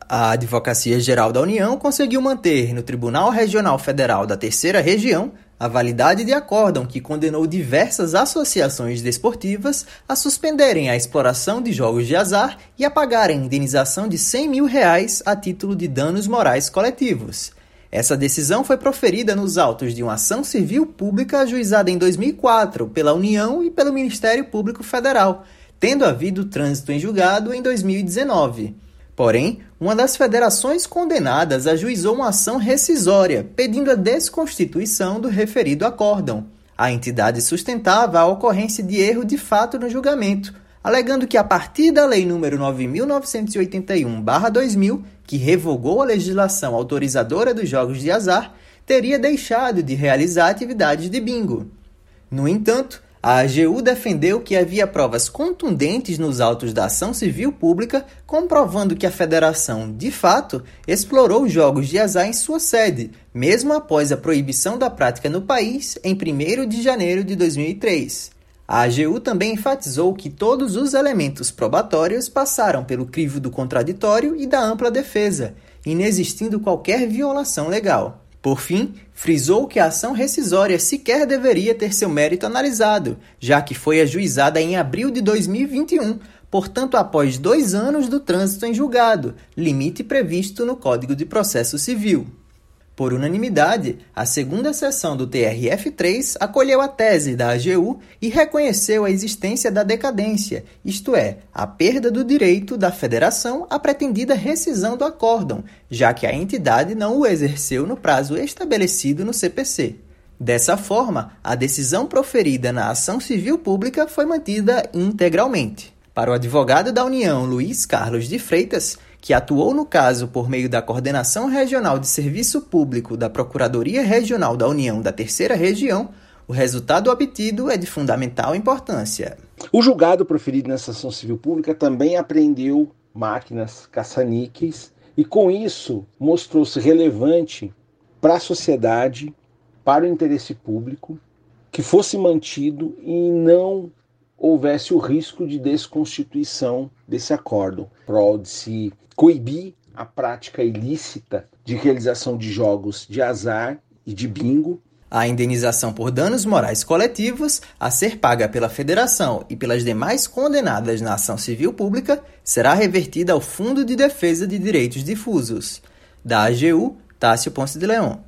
A Advocacia Geral da União conseguiu manter no Tribunal Regional Federal da Terceira Região a validade de acórdão que condenou diversas associações desportivas a suspenderem a exploração de jogos de azar e a pagarem indenização de R$100 mil a título de danos morais coletivos. Essa decisão foi proferida nos autos de uma ação civil pública ajuizada em 2004 pela União e pelo Ministério Público Federal, tendo havido trânsito em julgado em 2019. Porém, uma das federações condenadas ajuizou uma ação rescisória, pedindo a desconstituição do referido acórdão. A entidade sustentava a ocorrência de erro de fato no julgamento, alegando que a partir da Lei nº 9.981/2000, que revogou a legislação autorizadora dos jogos de azar, teria deixado de realizar atividades de bingo. No entanto, a AGU defendeu que havia provas contundentes nos autos da ação civil pública, comprovando que a federação, de fato, explorou os jogos de azar em sua sede, mesmo após a proibição da prática no país em 1º de janeiro de 2003. A AGU também enfatizou que todos os elementos probatórios passaram pelo crivo do contraditório e da ampla defesa, inexistindo qualquer violação legal. Por fim, frisou que a ação rescisória sequer deveria ter seu mérito analisado, já que foi ajuizada em abril de 2021, portanto após 2 anos do trânsito em julgado, limite previsto no Código de Processo Civil. Por unanimidade, a segunda sessão do TRF3 acolheu a tese da AGU e reconheceu a existência da decadência, isto é, a perda do direito da federação à pretendida rescisão do acórdão, já que a entidade não o exerceu no prazo estabelecido no CPC. Dessa forma, a decisão proferida na ação civil pública foi mantida integralmente. Para o advogado da União, Luiz Carlos de Freitas, que atuou no caso por meio da Coordenação Regional de Serviço Público da Procuradoria Regional da União da Terceira Região, o resultado obtido é de fundamental importância. O julgado proferido nessa ação civil pública também apreendeu máquinas caça-níqueis e, com isso, mostrou-se relevante para a sociedade, para o interesse público, que fosse mantido e não houvesse o risco de desconstituição desse acórdão, prol de se coibir a prática ilícita de realização de jogos de azar e de bingo. A indenização por danos morais coletivos, a ser paga pela federação e pelas demais condenadas na ação civil pública, será revertida ao Fundo de Defesa de Direitos Difusos. Da AGU, Tássio Ponce de Leon.